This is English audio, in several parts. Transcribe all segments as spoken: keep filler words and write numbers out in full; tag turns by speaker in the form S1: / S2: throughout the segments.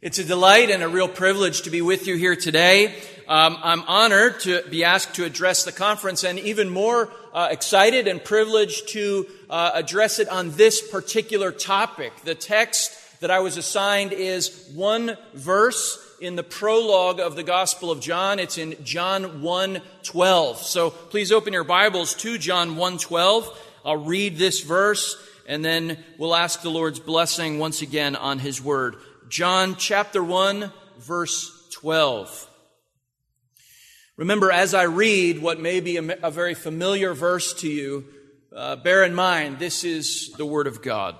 S1: It's a delight and a real privilege to be with you here today. Um, I'm honored to be asked to address the conference, and even more uh, excited and privileged to uh, address it on this particular topic. The text that I was assigned is one verse in the prologue of the Gospel of John. It's in John one twelve. So please open your Bibles to John one twelve. I'll read this verse, and then we'll ask the Lord's blessing once again on His Word. John chapter one, verse twelve. Remember, as I read what may be a, a very familiar verse to you, uh, bear in mind, this is the Word of God.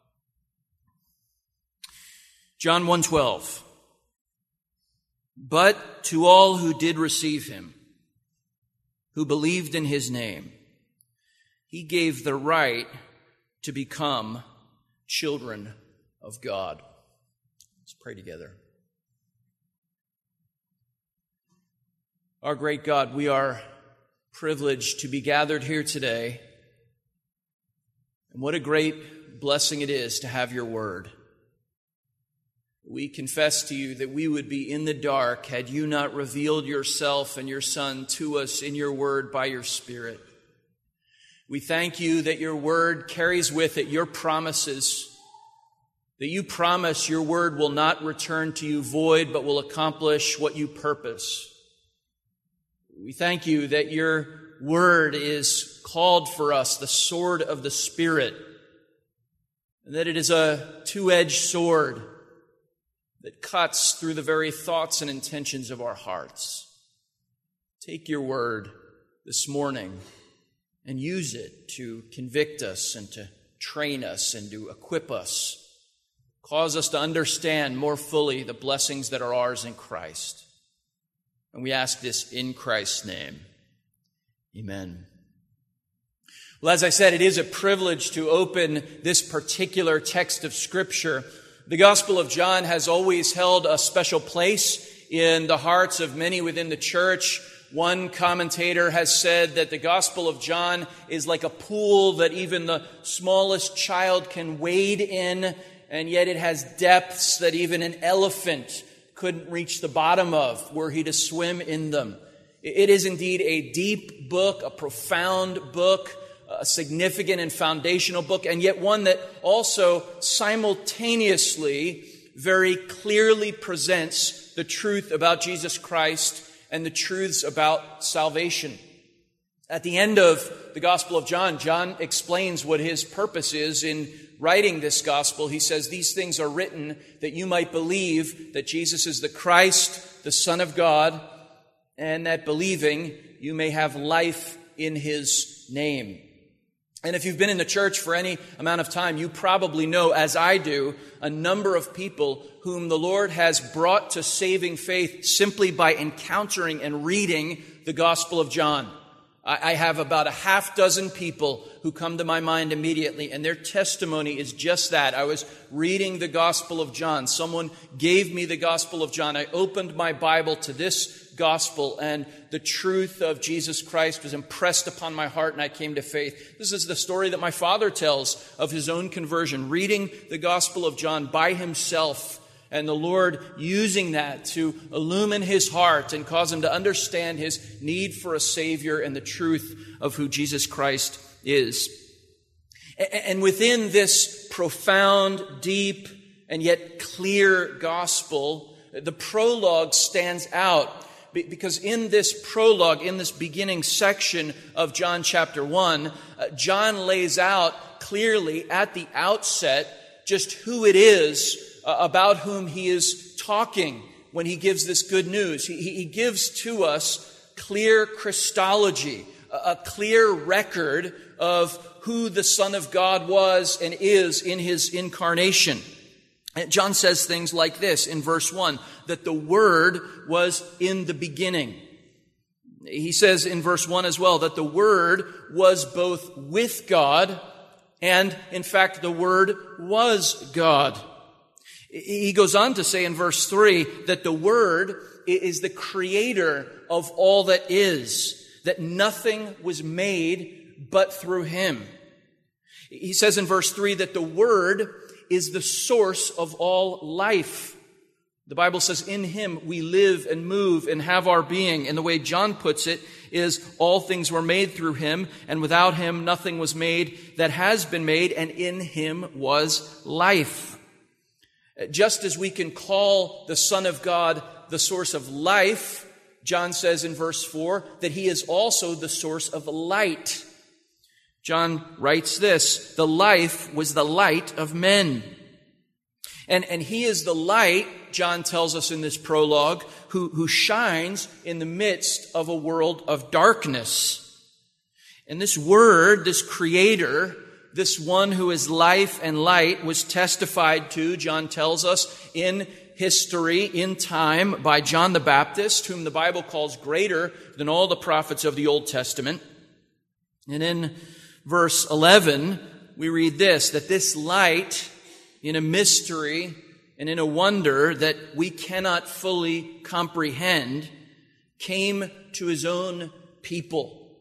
S1: John one twelve. But to all who did receive Him, who believed in His name, He gave the right to become children of God. Let's pray together. Our great God, we are privileged to be gathered here today. And what a great blessing it is to have your word. We confess to you that we would be in the dark had you not revealed yourself and your Son to us in your word by your Spirit. We thank you that your word carries with it your promises, that you promise your word will not return to you void, but will accomplish what you purpose. We thank you that your word is called for us the sword of the Spirit, and that it is a two-edged sword that cuts through the very thoughts and intentions of our hearts. Take your word this morning and use it to convict us and to train us and to equip us. Cause us to understand more fully the blessings that are ours in Christ. And we ask this in Christ's name. Amen. Well, as I said, it is a privilege to open this particular text of Scripture. The Gospel of John has always held a special place in the hearts of many within the church. One commentator has said that the Gospel of John is like a pool that even the smallest child can wade in, and yet it has depths that even an elephant couldn't reach the bottom of were he to swim in them. It is indeed a deep book, a profound book, a significant and foundational book, and yet one that also simultaneously very clearly presents the truth about Jesus Christ and the truths about salvation. At the end of the Gospel of John, John explains what his purpose is in writing this gospel. He says, "These things are written that you might believe that Jesus is the Christ, the Son of God, and that believing you may have life in His name." And if you've been in the church for any amount of time, you probably know, as I do, a number of people whom the Lord has brought to saving faith simply by encountering and reading the Gospel of John. I have about a half dozen people who come to my mind immediately, and their testimony is just that. I was reading the Gospel of John. Someone gave me the Gospel of John. I opened my Bible to this Gospel, and the truth of Jesus Christ was impressed upon my heart, and I came to faith. This is the story that my father tells of his own conversion, reading the Gospel of John by himself, and the Lord using that to illumine his heart and cause him to understand his need for a Savior and the truth of who Jesus Christ is. And within this profound, deep, and yet clear gospel, the prologue stands out because in this prologue, in this beginning section of John chapter one, John lays out clearly at the outset just who it is about whom he is talking when he gives this good news. He, he gives to us clear Christology, a, a clear record of who the Son of God was and is in His incarnation. And John says things like this in verse one, that the Word was in the beginning. He says in verse one as well that the Word was both with God and, in fact, the Word was God. He goes on to say in verse three that the Word is the creator of all that is, that nothing was made but through Him. He says in verse three that the Word is the source of all life. The Bible says in him we live and move and have our being. And the way John puts it is all things were made through him, and without him nothing was made that has been made, and in him was life. Just as we can call the Son of God the source of life, John says in verse four that he is also the source of light. John writes this, the life was the light of men. And, and he is the light, John tells us in this prologue, who, who shines in the midst of a world of darkness. And this Word, this Creator, this one who is life and light, was testified to, John tells us, in history, in time, by John the Baptist, whom the Bible calls greater than all the prophets of the Old Testament. And in verse eleven, we read this, that this light, in a mystery and in a wonder that we cannot fully comprehend, came to his own people.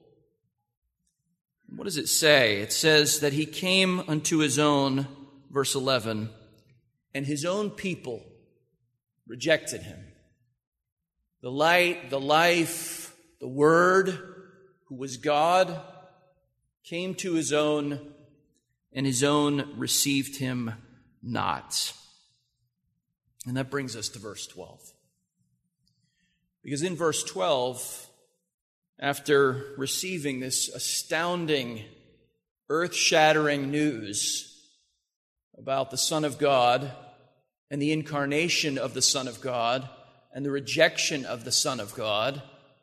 S1: What does it say? It says that he came unto his own, verse eleven, and his own people rejected him. The light, the life, the Word, who was God, came to his own, and his own received him not. And that brings us to verse twelve. Because in verse twelve, after receiving this astounding, earth-shattering news about the Son of God and the incarnation of the Son of God and the rejection of the Son of God,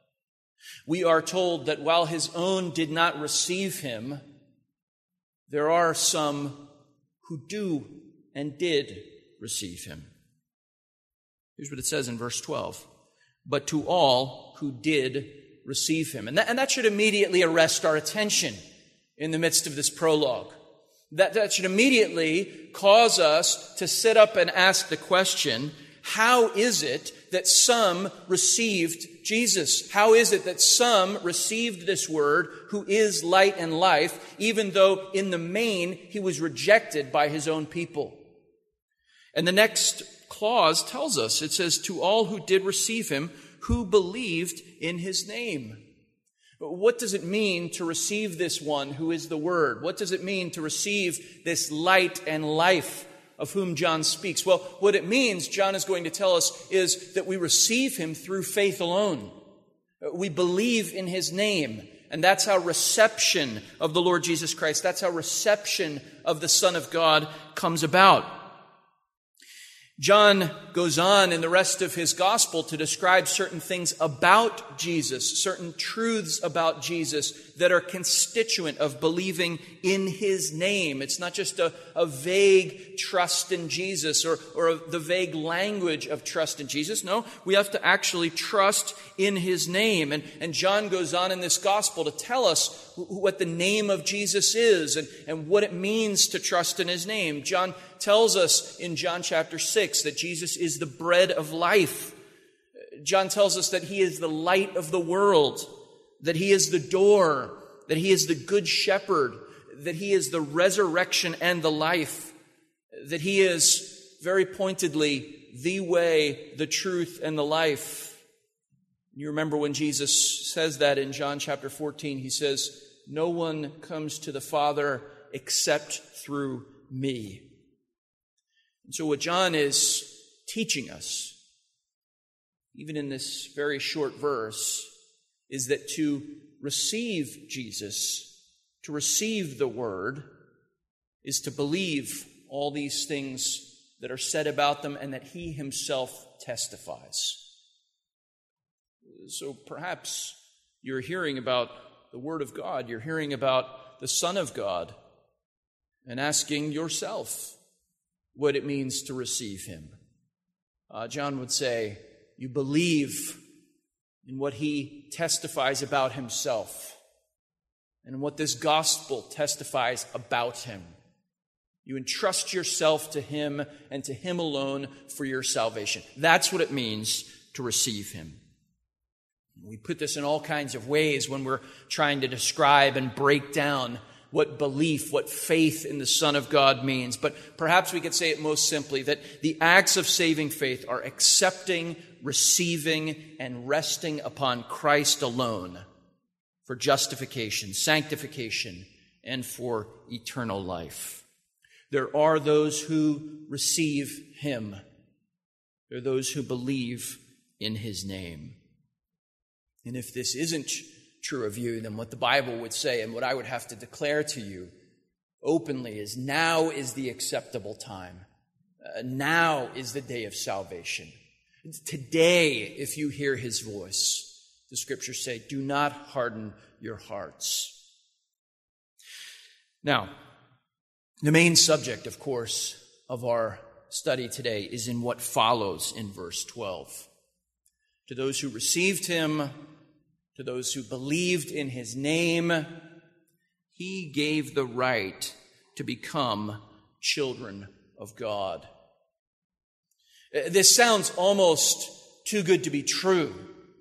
S1: we are told that while his own did not receive him, there are some who do and did receive him. Here's what it says in verse twelve. But to all who did receive him. And that, and that should immediately arrest our attention in the midst of this prologue. That, that should immediately cause us to sit up and ask the question, how is it that some received Jesus? How is it that some received this Word, who is light and life, even though in the main he was rejected by his own people? And the next clause tells us, it says, to all who did receive him, who believed in his name. What does it mean to receive this one who is the Word? What does it mean to receive this light and life of whom John speaks? Well, what it means, John is going to tell us, is that we receive him through faith alone. We believe in his name. And that's how reception of the Lord Jesus Christ, that's how reception of the Son of God comes about. John goes on in the rest of his gospel to describe certain things about Jesus, certain truths about Jesus that are constituent of believing in his name. It's not just a, a vague trust in Jesus or, or a, the vague language of trust in Jesus. No, we have to actually trust in his name. And, and John goes on in this gospel to tell us what the name of Jesus is and, and what it means to trust in his name. John tells us in John chapter six that Jesus is the bread of life. John tells us that he is the light of the world, that he is the door, that he is the good shepherd, that he is the resurrection and the life, that he is very pointedly the way, the truth, and the life. You remember when Jesus says that in John chapter fourteen, he says, "No one comes to the Father except through me." And so what John is teaching us, even in this very short verse, is that to receive Jesus, to receive the Word, is to believe all these things that are said about them and that he himself testifies. So perhaps you're hearing about the Word of God, you're hearing about the Son of God, and asking yourself what it means to receive him. Uh, John would say, you believe in what he testifies about himself and what this gospel testifies about him. You entrust yourself to him and to him alone for your salvation. That's what it means to receive him. We put this in all kinds of ways when we're trying to describe and break down what belief, what faith in the Son of God means. But perhaps we could say it most simply, that the acts of saving faith are accepting, receiving, and resting upon Christ alone for justification, sanctification, and for eternal life. There are those who receive him. There are those who believe in his name. And if this isn't true of you, then what the Bible would say and what I would have to declare to you openly is, now is the acceptable time. Uh, now is the day of salvation. Today, if you hear his voice, the scriptures say, do not harden your hearts. Now, the main subject, of course, of our study today is in what follows in verse twelve. To those who received him, to those who believed in his name, he gave the right to become children of God. This sounds almost too good to be true,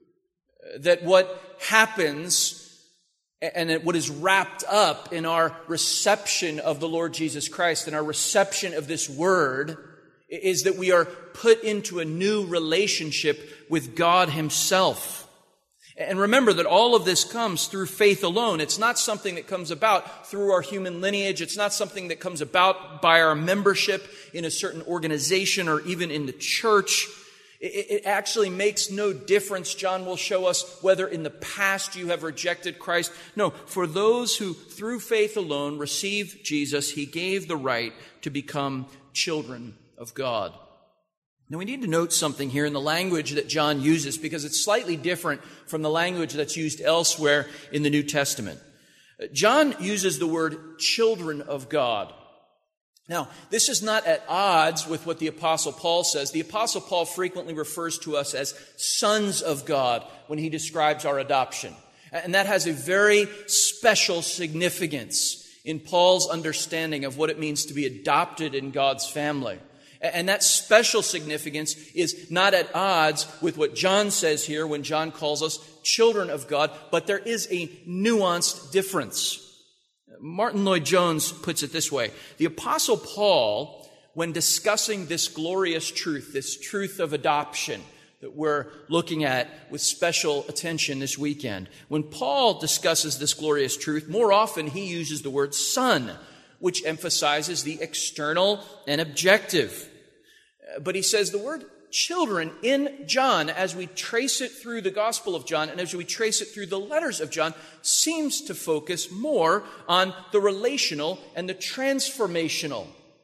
S1: that what happens and what is wrapped up in our reception of the Lord Jesus Christ and our reception of this word is that we are put into a new relationship with God himself. And remember that all of this comes through faith alone. It's not something that comes about through our human lineage. It's not something that comes about by our membership in a certain organization or even in the church. It actually makes no difference, John will show us, whether in the past you have rejected Christ. No, for those who through faith alone receive Jesus, he gave the right to become children of God. Now we need to note something here in the language that John uses, because it's slightly different from the language that's used elsewhere in the New Testament. John uses the word children of God. Now, this is not at odds with what the Apostle Paul says. The Apostle Paul frequently refers to us as sons of God when he describes our adoption. And that has a very special significance in Paul's understanding of what it means to be adopted in God's family. And that special significance is not at odds with what John says here when John calls us children of God, but there is a nuanced difference. Martin Lloyd-Jones puts it this way. The Apostle Paul, when discussing this glorious truth, this truth of adoption that we're looking at with special attention this weekend, when Paul discusses this glorious truth, more often he uses the word son, which emphasizes the external and objective. But he says the word children in John, as we trace it through the Gospel of John and as we trace it through the letters of John, seems to focus more on the relational and the transformational.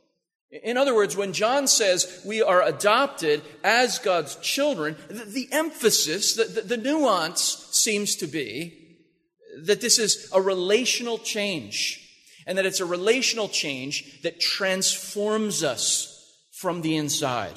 S1: In other words, when John says we are adopted as God's children, the, the emphasis, the, the, the nuance seems to be that this is a relational change, and that it's a relational change that transforms us from the inside.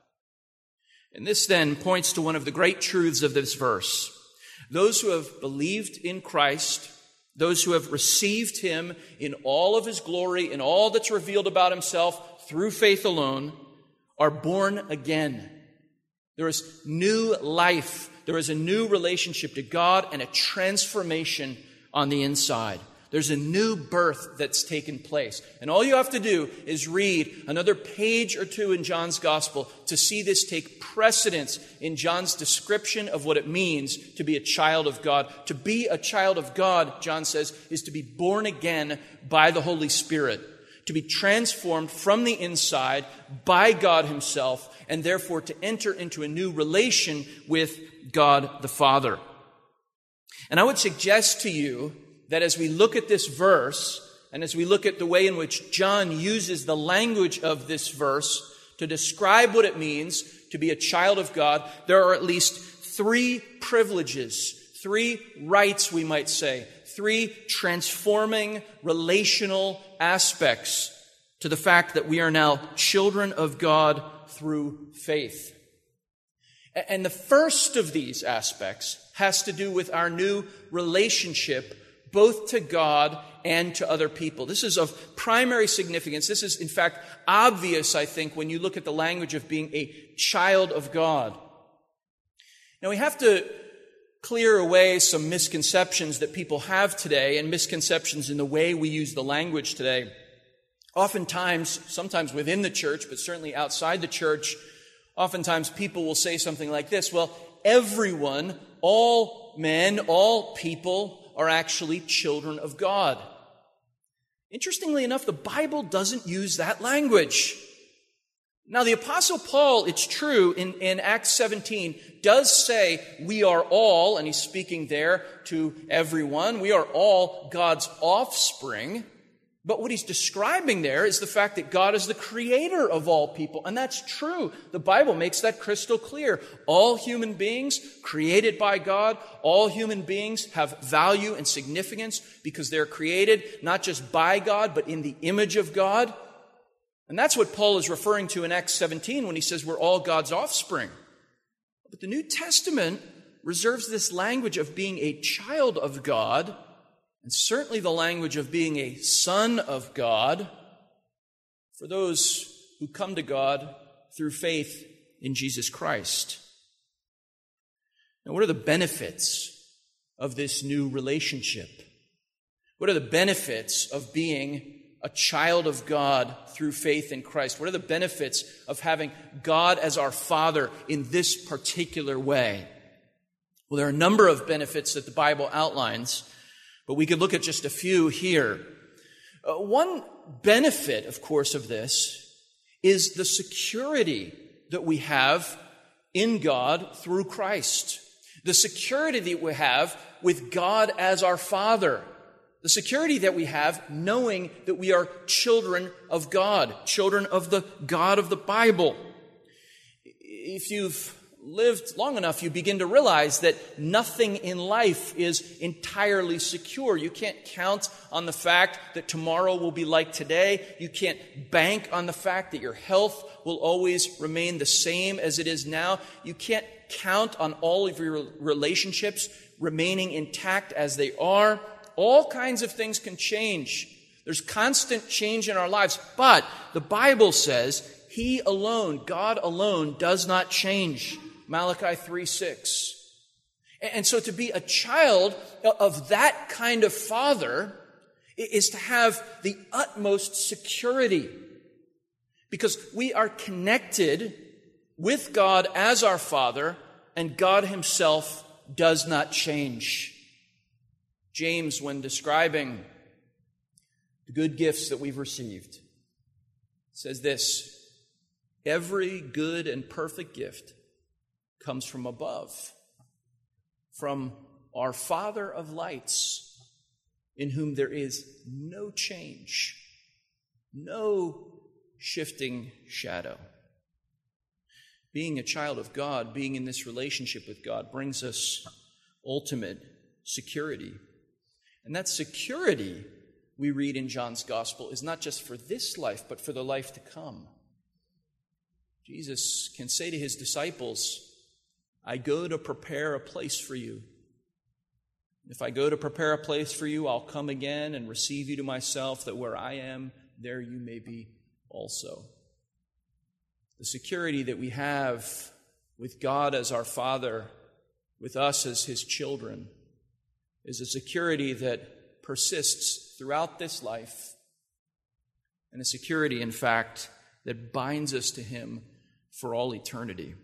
S1: And this then points to one of the great truths of this verse. Those who have believed in Christ, those who have received him in all of his glory, in all that's revealed about himself through faith alone, are born again. There is new life. There is a new relationship to God and a transformation on the inside. There's a new birth that's taken place. And all you have to do is read another page or two in John's gospel to see this take precedence in John's description of what it means to be a child of God. To be a child of God, John says, is to be born again by the Holy Spirit, to be transformed from the inside by God himself, and therefore to enter into a new relation with God the Father. And I would suggest to you that as we look at this verse, and as we look at the way in which John uses the language of this verse to describe what it means to be a child of God, there are at least three privileges, three rights, we might say, three transforming relational aspects to the fact that we are now children of God through faith. And the first of these aspects has to do with our new relationship both to God and to other people. This is of primary significance. This is, in fact, obvious, I think, when you look at the language of being a child of God. Now, we have to clear away some misconceptions that people have today and misconceptions in the way we use the language today. Oftentimes, sometimes within the church, but certainly outside the church, oftentimes people will say something like this: well, everyone, all men, all people are actually children of God. Interestingly enough, the Bible doesn't use that language. Now, the Apostle Paul, it's true, in, in Acts seventeen, does say we are all, and he's speaking there to everyone, we are all God's offspring. But what he's describing there is the fact that God is the creator of all people. And that's true. The Bible makes that crystal clear. All human beings created by God, all human beings have value and significance because they're created not just by God, but in the image of God. And that's what Paul is referring to in Acts seventeen when he says we're all God's offspring. But the New Testament reserves this language of being a child of God, and certainly the language of being a son of God, for those who come to God through faith in Jesus Christ. Now, what are the benefits of this new relationship? What are the benefits of being a child of God through faith in Christ? What are the benefits of having God as our Father in this particular way? Well, there are a number of benefits that the Bible outlines, but we could look at just a few here. Uh, one benefit, of course, of this is the security that we have in God through Christ. The security that we have with God as our Father. The security that we have knowing that we are children of God, children of the God of the Bible. If you've lived long enough, you begin to realize that nothing in life is entirely secure. You can't count on the fact that tomorrow will be like today. You can't bank on the fact that your health will always remain the same as it is now. You can't count on all of your relationships remaining intact as they are. All kinds of things can change. There's constant change in our lives, but the Bible says He alone, God alone, does not change. Malachi three six. And so to be a child of that kind of Father is to have the utmost security, because we are connected with God as our Father, and God Himself does not change. James, when describing the good gifts that we've received, says this: every good and perfect gift comes from above, from our Father of lights, in whom there is no change, no shifting shadow. Being a child of God, being in this relationship with God, brings us ultimate security. And that security, we read in John's Gospel, is not just for this life, but for the life to come. Jesus can say to His disciples, I go to prepare a place for you. If I go to prepare a place for you, I'll come again and receive you to myself, that where I am, there you may be also. The security that we have with God as our Father, with us as His children, is a security that persists throughout this life, and a security, in fact, that binds us to Him for all eternity.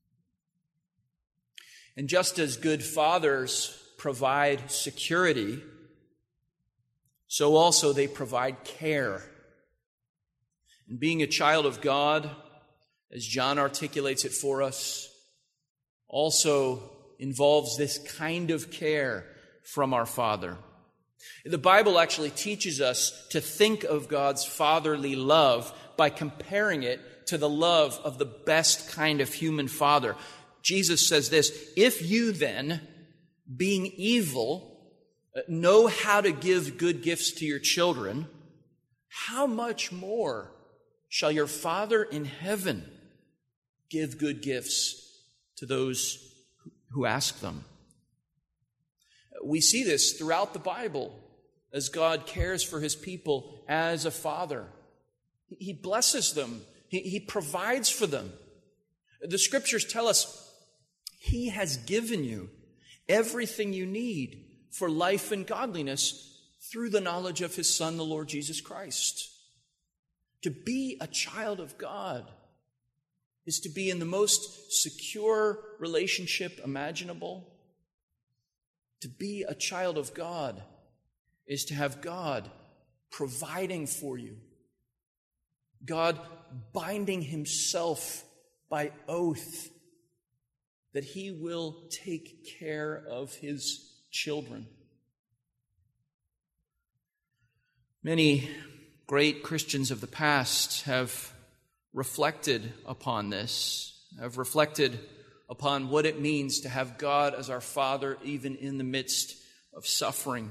S1: And just as good fathers provide security, so also they provide care. And being a child of God, as John articulates it for us, also involves this kind of care from our Father. The Bible actually teaches us to think of God's fatherly love by comparing it to the love of the best kind of human father. Jesus says this: if you then, being evil, know how to give good gifts to your children, how much more shall your Father in heaven give good gifts to those who ask them? We see this throughout the Bible as God cares for His people as a father. He blesses them. He, he provides for them. The Scriptures tell us He has given you everything you need for life and godliness through the knowledge of his Son, the Lord Jesus Christ. To be a child of God is to be in the most secure relationship imaginable. To be a child of God is to have God providing for you, God binding himself by oath that he will take care of his children. Many great Christians of the past have reflected upon this, have reflected upon what it means to have God as our Father even in the midst of suffering.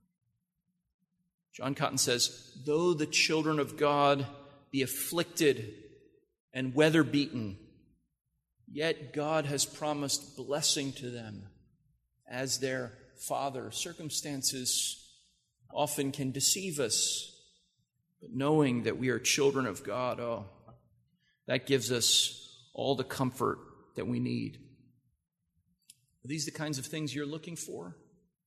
S1: John Cotton says, though the children of God be afflicted and weather-beaten, yet God has promised blessing to them as their Father. Circumstances often can deceive us, but knowing that we are children of God, oh, that gives us all the comfort that we need. Are these the kinds of things you're looking for?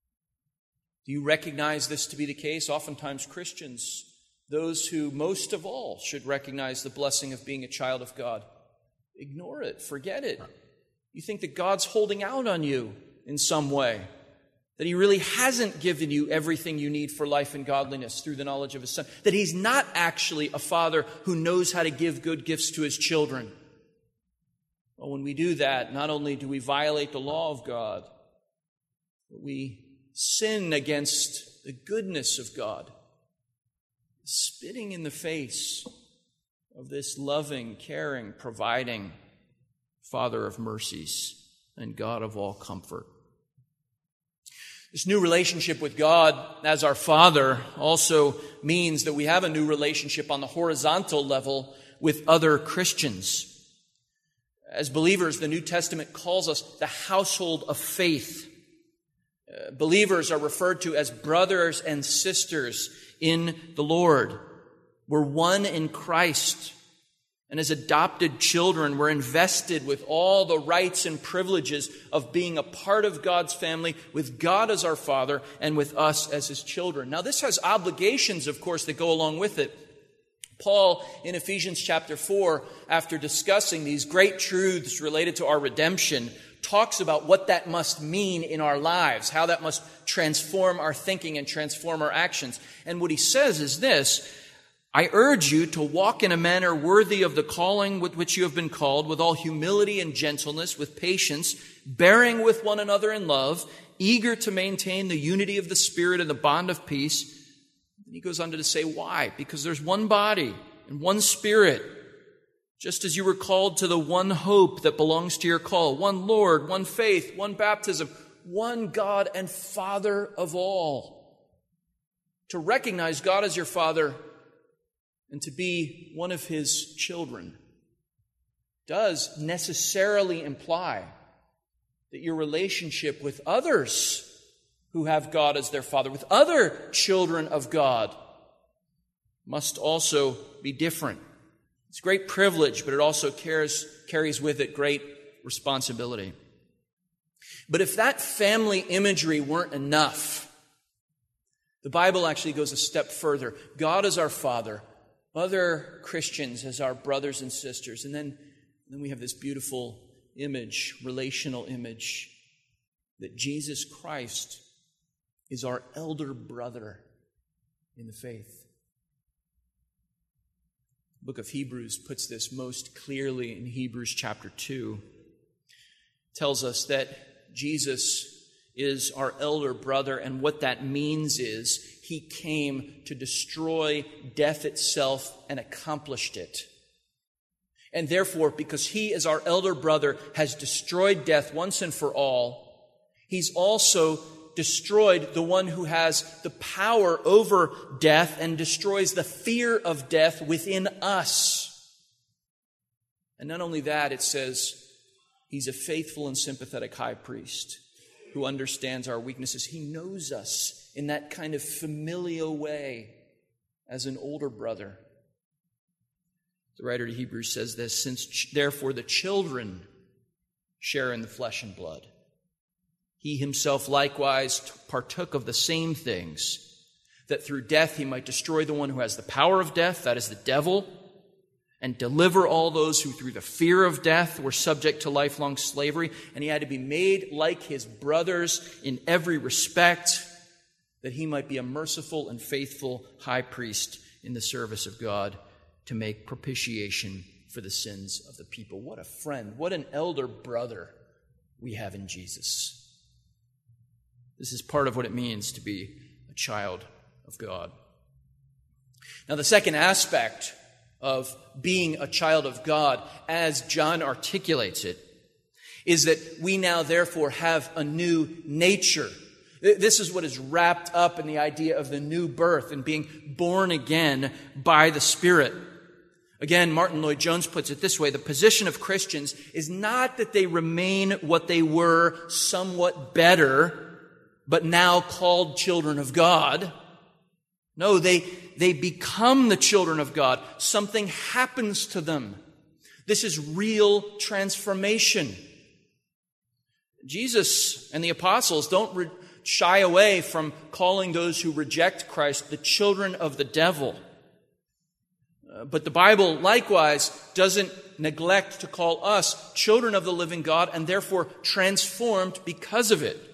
S1: Do you recognize this to be the case? Oftentimes Christians, those who most of all should recognize the blessing of being a child of God, ignore it, forget it. You think that God's holding out on you in some way, that he really hasn't given you everything you need for life and godliness through the knowledge of his Son, that he's not actually a father who knows how to give good gifts to his children. Well, when we do that, not only do we violate the law of God, but we sin against the goodness of God, spitting in the face of this loving, caring, providing Father of mercies and God of all comfort. This new relationship with God as our Father also means that we have a new relationship on the horizontal level with other Christians. As believers, the New Testament calls us the household of faith. Uh, believers are referred to as brothers and sisters in the Lord. We're one in Christ. And as adopted children, we're invested with all the rights and privileges of being a part of God's family, with God as our Father and with us as his children. Now, this has obligations, of course, that go along with it. Paul, in Ephesians chapter four, after discussing these great truths related to our redemption, talks about what that must mean in our lives, how that must transform our thinking and transform our actions. And what he says is this: I urge you to walk in a manner worthy of the calling with which you have been called, with all humility and gentleness, with patience, bearing with one another in love, eager to maintain the unity of the Spirit and the bond of peace. And he goes on to say why. Because there's one body and one Spirit, just as you were called to the one hope that belongs to your call, one Lord, one faith, one baptism, one God and Father of all. To recognize God as your Father and to be one of his children does necessarily imply that your relationship with others who have God as their Father, with other children of God, must also be different. It's great privilege, but it also carries, carries with it great responsibility. But if that family imagery weren't enough, the Bible actually goes a step further. God is our Father, other Christians as our brothers and sisters. And then, then we have this beautiful image, relational image, that Jesus Christ is our elder brother in the faith. The book of Hebrews puts this most clearly in Hebrews chapter two. It tells us that Jesus is our elder brother, and what that means is he came to destroy death itself and accomplished it. And therefore, because he, as our elder brother, has destroyed death once and for all, he's also destroyed the one who has the power over death and destroys the fear of death within us. And not only that, it says he's a faithful and sympathetic high priest who understands our weaknesses. He knows us in that kind of familial way as an older brother. The writer to Hebrews says this: since therefore the children share in the flesh and blood, He himself likewise partook of the same things, that through death he might destroy the one who has the power of death, that is the devil, and deliver all those who through the fear of death were subject to lifelong slavery. And he had to be made like his brothers in every respect, that he might be a merciful and faithful high priest in the service of God to make propitiation for the sins of the people. What a friend, what an elder brother we have in Jesus. This is part of what it means to be a child of God. Now, the second aspect of being a child of God, as John articulates it, is that we now therefore have a new nature. This is what is wrapped up in the idea of the new birth and being born again by the Spirit. Again, Martin Lloyd-Jones puts it this way: the position of Christians is not that they remain what they were, somewhat better, but now called children of God. No, they, they become the children of God. Something happens to them. This is real transformation. Jesus and the apostles don't re- shy away from calling those who reject Christ the children of the devil. Uh, but the Bible likewise doesn't neglect to call us children of the living God and therefore transformed because of it.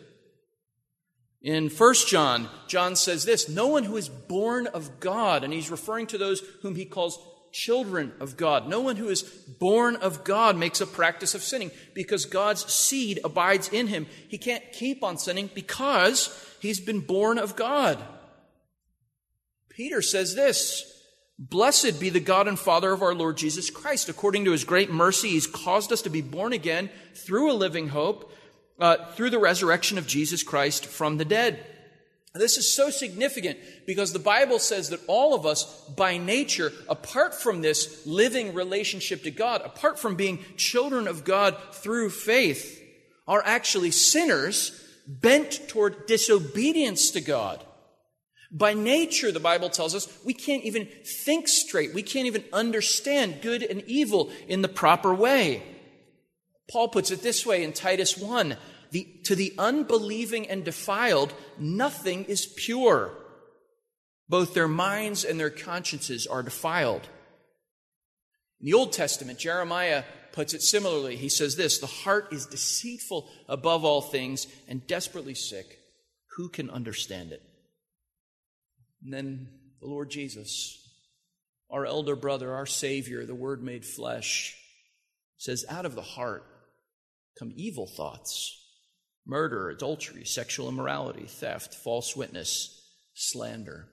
S1: In First John, John says this: no one who is born of God, and he's referring to those whom he calls children of God. No one who is born of God makes a practice of sinning, because God's seed abides in him. He can't keep on sinning because he's been born of God. Peter says this: blessed be the God and Father of our Lord Jesus Christ. According to his great mercy, he's caused us to be born again through a living hope, uh, through the resurrection of Jesus Christ from the dead. This is so significant because the Bible says that all of us, by nature, apart from this living relationship to God, apart from being children of God through faith, are actually sinners bent toward disobedience to God. By nature, the Bible tells us, we can't even think straight. We can't even understand good and evil in the proper way. Paul puts it this way in Titus one: The, to the unbelieving and defiled, nothing is pure. Both their minds and their consciences are defiled. In the Old Testament, Jeremiah puts it similarly. He says this: the heart is deceitful above all things and desperately sick. Who can understand it? And then the Lord Jesus, our elder brother, our Savior, the Word made flesh, says, out of the heart come evil thoughts: murder, adultery, sexual immorality, theft, false witness, slander.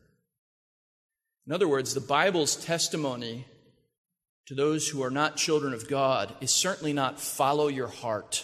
S1: In other words, the Bible's testimony to those who are not children of God is certainly not follow your heart,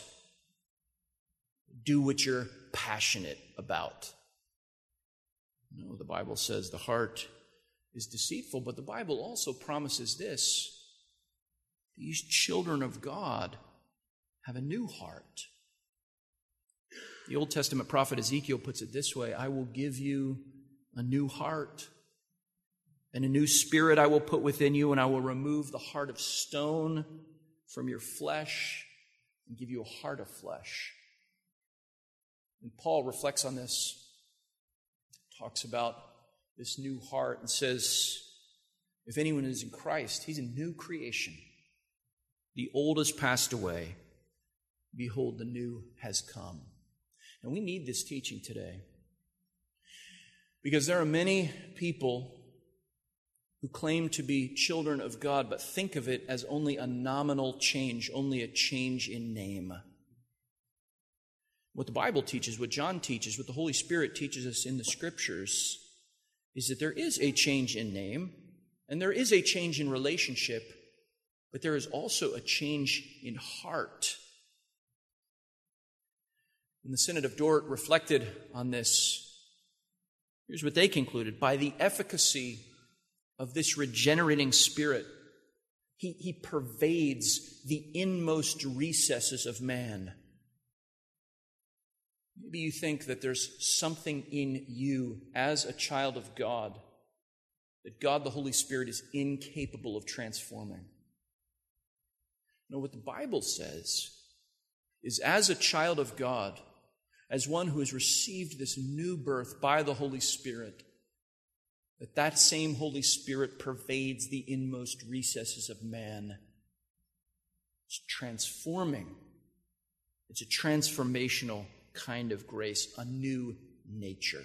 S1: do what you're passionate about. No, the Bible says the heart is deceitful, but the Bible also promises this: these children of God have a new heart. The Old Testament prophet Ezekiel puts it this way: I will give you a new heart, and a new spirit I will put within you, and I will remove the heart of stone from your flesh and give you a heart of flesh. And Paul reflects on this, talks about this new heart, and says, if anyone is in Christ, he's a new creation. The old has passed away. Behold, the new has come. And we need this teaching today, because there are many people who claim to be children of God, but think of it as only a nominal change, only a change in name. What the Bible teaches, what John teaches, what the Holy Spirit teaches us in the Scriptures is that there is a change in name, and there is a change in relationship, but there is also a change in heart. When the Synod of Dort reflected on this, here's what they concluded: by the efficacy of this regenerating Spirit, he, he pervades the inmost recesses of man. Maybe you think that there's something in you as a child of God that God the Holy Spirit is incapable of transforming. No, what the Bible says is, as a child of God, as one who has received this new birth by the Holy Spirit, that that same Holy Spirit pervades the inmost recesses of man. It's transforming. It's a transformational kind of grace, a new nature.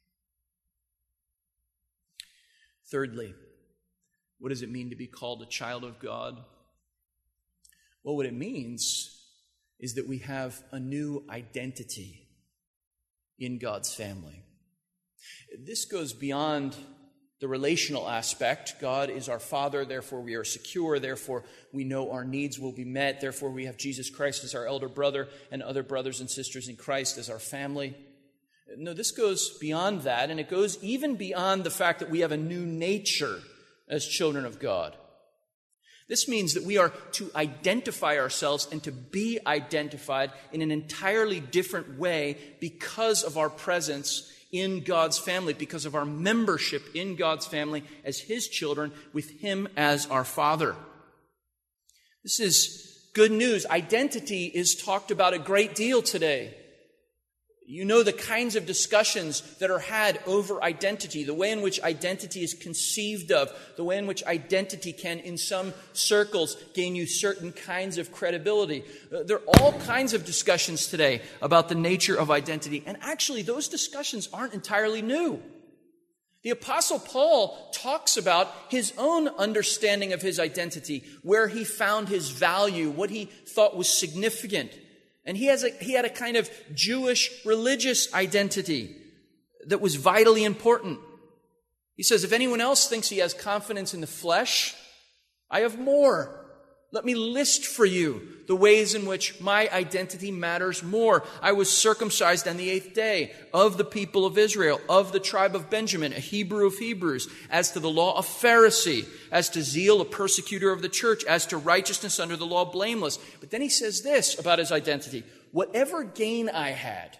S1: Thirdly, what does it mean to be called a child of God? Well, what it means is that we have a new identity in God's family. This goes beyond the relational aspect. God is our Father, therefore we are secure, therefore we know our needs will be met, therefore we have Jesus Christ as our elder brother and other brothers and sisters in Christ as our family. No, this goes beyond that, and it goes even beyond the fact that we have a new nature as children of God. This means that we are to identify ourselves and to be identified in an entirely different way because of our presence in God's family, because of our membership in God's family as His children, with Him as our Father. This is good news. Identity is talked about a great deal today. You know the kinds of discussions that are had over identity, the way in which identity is conceived of, the way in which identity can, in some circles, gain you certain kinds of credibility. There are all kinds of discussions today about the nature of identity, and actually those discussions aren't entirely new. The Apostle Paul talks about his own understanding of his identity, where he found his value, what he thought was significant. And he has a, he had a kind of Jewish religious identity that was vitally important. He says, if anyone else thinks he has confidence in the flesh, I have more. Let me list for you the ways in which my identity matters more. I was circumcised on the eighth day, of the people of Israel, of the tribe of Benjamin, a Hebrew of Hebrews, as to the law, a Pharisee, as to zeal, a persecutor of the church, as to righteousness under the law, blameless. But then he says this about his identity: whatever gain I had,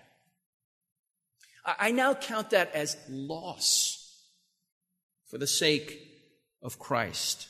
S1: I now count that as loss for the sake of Christ.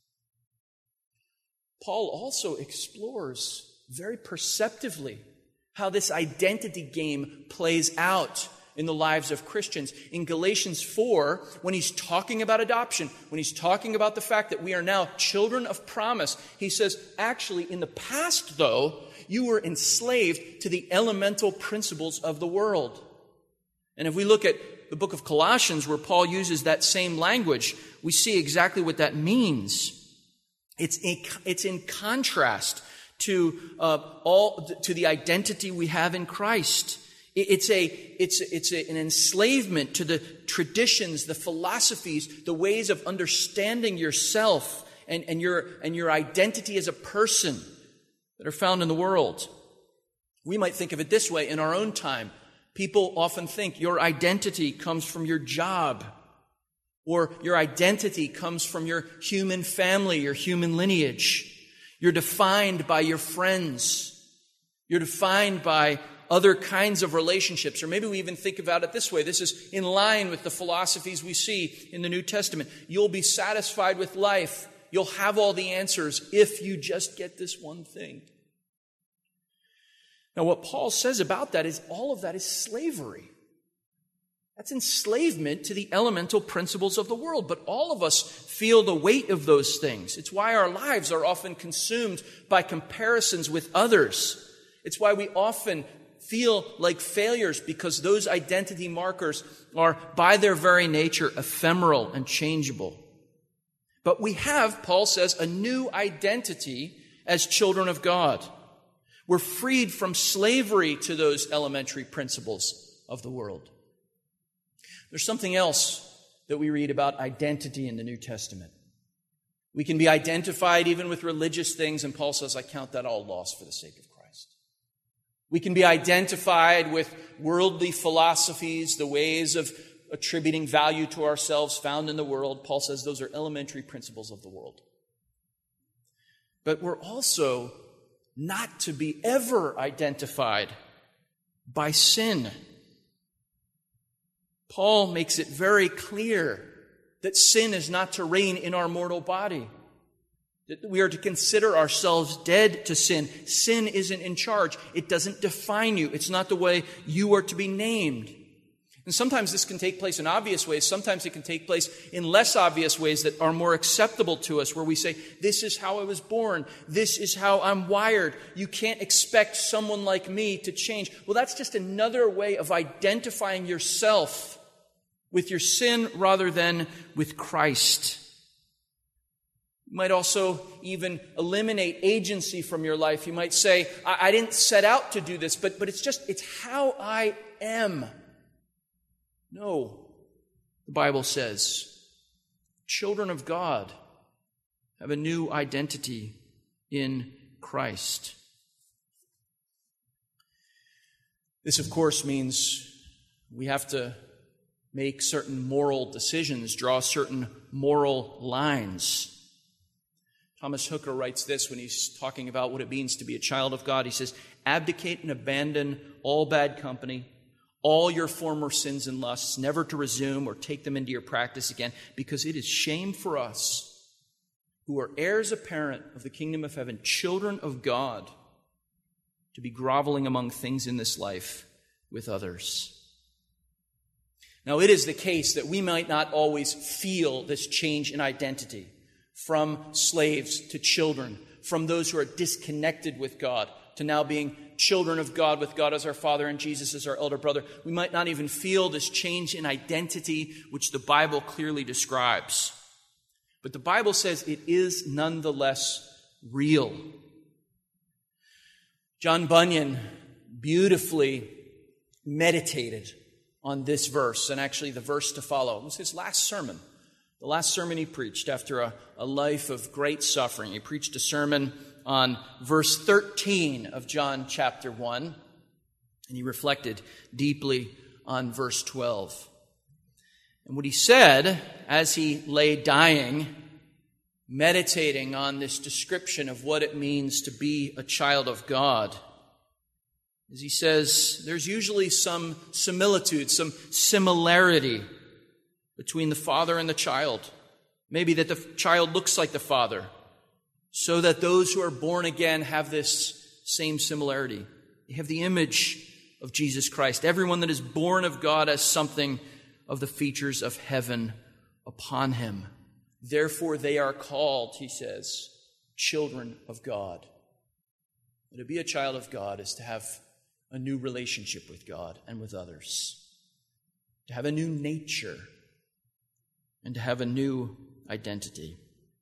S1: Paul also explores very perceptively how this identity game plays out in the lives of Christians. In Galatians four, when he's talking about adoption, when he's talking about the fact that we are now children of promise, he says, actually, in the past, though, you were enslaved to the elemental principles of the world. And if we look at the book of Colossians, where Paul uses that same language, we see exactly what that means. It's in, it's in contrast to uh, all to the identity we have in Christ. It's a it's it's a, an enslavement to the traditions, the philosophies, the ways of understanding yourself and, and your and your identity as a person that are found in the world. We might think of it this way in our own time. People often think your identity comes from your job, or your identity comes from your human family, your human lineage. You're defined by your friends. You're defined by other kinds of relationships. Or maybe we even think about it this way. This is in line with the philosophies we see in the New Testament. You'll be satisfied with life. You'll have all the answers if you just get this one thing. Now, what Paul says about that is all of that is slavery. That's enslavement to the elemental principles of the world. But all of us feel the weight of those things. It's why our lives are often consumed by comparisons with others. It's why we often feel like failures, because those identity markers are, by their very nature, ephemeral and changeable. But we have, Paul says, a new identity as children of God. We're freed from slavery to those elementary principles of the world. There's something else that we read about identity in the New Testament. We can be identified even with religious things, and Paul says, I count that all loss for the sake of Christ. We can be identified with worldly philosophies, the ways of attributing value to ourselves found in the world. Paul says those are elementary principles of the world. But we're also not to be ever identified by sin. Paul makes it very clear that sin is not to reign in our mortal body. That we are to consider ourselves dead to sin. Sin isn't in charge. It doesn't define you. It's not the way you are to be named. And sometimes this can take place in obvious ways. Sometimes it can take place in less obvious ways that are more acceptable to us, where we say, this is how I was born. This is how I'm wired. You can't expect someone like me to change. Well, that's just another way of identifying yourself with your sin rather than with Christ. You might also even eliminate agency from your life. You might say, I, I didn't set out to do this, but, but it's just, it's how I am. No, the Bible says, children of God have a new identity in Christ. This, of course, means we have to make certain moral decisions, draw certain moral lines. Thomas Hooker writes this when he's talking about what it means to be a child of God. He says, abdicate and abandon all bad company, all your former sins and lusts, never to resume or take them into your practice again, because it is shame for us who are heirs apparent of the kingdom of heaven, children of God, to be groveling among things in this life with others. Now, it is the case that we might not always feel this change in identity from slaves to children, from those who are disconnected with God to now being children of God, with God as our Father and Jesus as our elder brother. We might not even feel this change in identity, which the Bible clearly describes. But the Bible says it is nonetheless real. John Bunyan beautifully meditated on this verse, and actually the verse to follow. It was his last sermon. The last sermon he preached after a, a life of great suffering. He preached a sermon on verse thirteen of John chapter one, and he reflected deeply on verse twelve. And what he said as he lay dying, meditating on this description of what it means to be a child of God, is he says there's usually some similitude, some similarity between the father and the child. Maybe that the child looks like the father, so that those who are born again have this same similarity. They have the image of Jesus Christ. Everyone that is born of God has something of the features of heaven upon him. Therefore they are called, he says, children of God. And to be a child of God is to have a new relationship with God and with others, to have a new nature, and to have a new identity.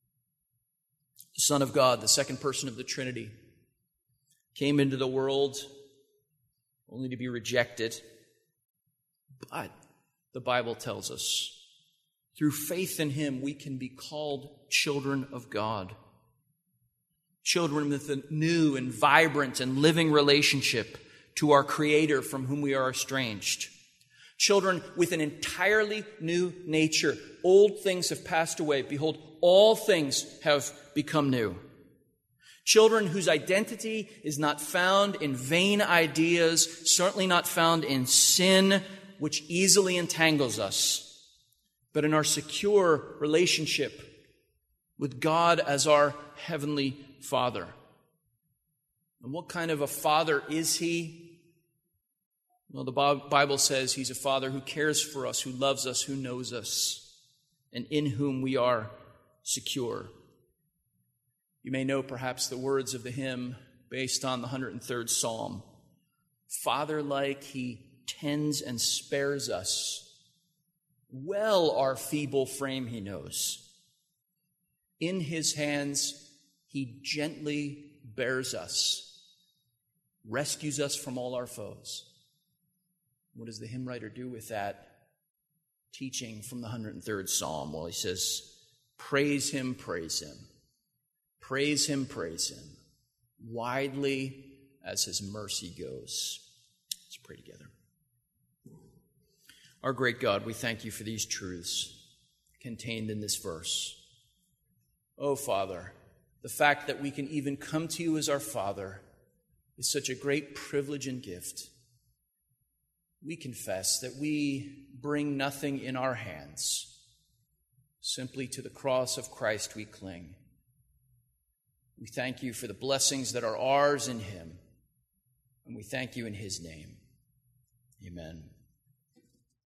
S1: The Son of God, the second person of the Trinity, came into the world only to be rejected. But the Bible tells us, through faith in him, we can be called children of God. Children with a new and vibrant and living relationship to our Creator from whom we are estranged. Children with an entirely new nature. Old things have passed away. Behold, all things have become new. Children whose identity is not found in vain ideas, certainly not found in sin, which easily entangles us, but in our secure relationship with God as our heavenly Father. And what kind of a father is he? Well, the Bible says he's a father who cares for us, who loves us, who knows us, and in whom we are secure. You may know perhaps the words of the hymn based on the one hundred third Psalm. Father-like, he tends and spares us. Well our feeble frame he knows. In his hands he gently bears us, rescues us from all our foes. What does the hymn writer do with that teaching from the one hundred third Psalm? Well, he says, praise him, praise him. Praise him, praise him. Widely as his mercy goes. Let's pray together. Our great God, we thank you for these truths contained in this verse. Oh, Father, the fact that we can even come to you as our Father is such a great privilege and gift. We confess that we bring nothing in our hands. Simply to the cross of Christ we cling. We thank you for the blessings that are ours in him. And we thank you in his name. Amen.